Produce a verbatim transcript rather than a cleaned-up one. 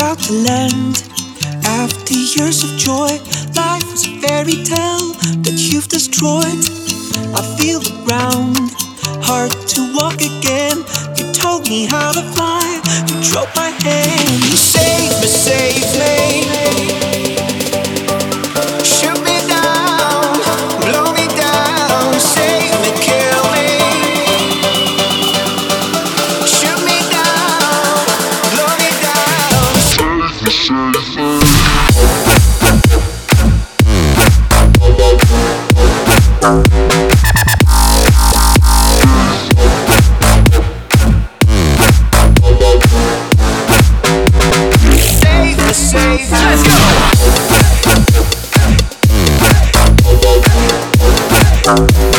about to land. After years of joy, life was a fairy tale that you've destroyed. I feel the ground, hard to walk again. You told me how to fly, you drove my hand. You saved me, saved me. Shoot me down, blow me down. Save me, kill me. Shoot me down, blow me down. Save me, save me. Let's go!